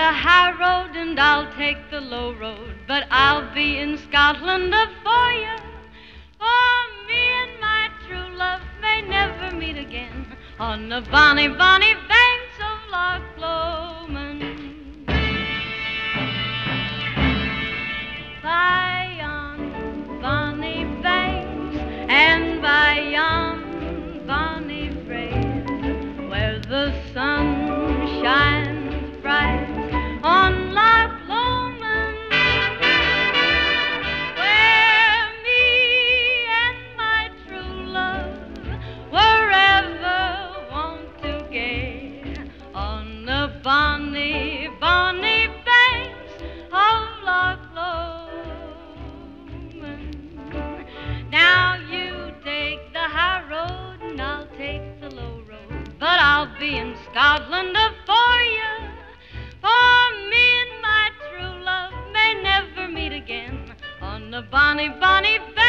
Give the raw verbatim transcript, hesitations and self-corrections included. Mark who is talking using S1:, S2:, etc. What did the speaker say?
S1: the high road and I'll take the low road, but I'll be in Scotland for you. For me and my true love may never meet again on the bonny, bonny banks of Loch Lomond. By yon bonny banks and by yon bonny brae, where the sun shines bright on Loch Lomond, where me and my true love were ever wont to gay, on the bonny, bonny banks of Loch Lomond. Now you take the high road and I'll take the low road, but I'll be in Scotland for you. For me and my true love may never meet again on the bonny, bonny banks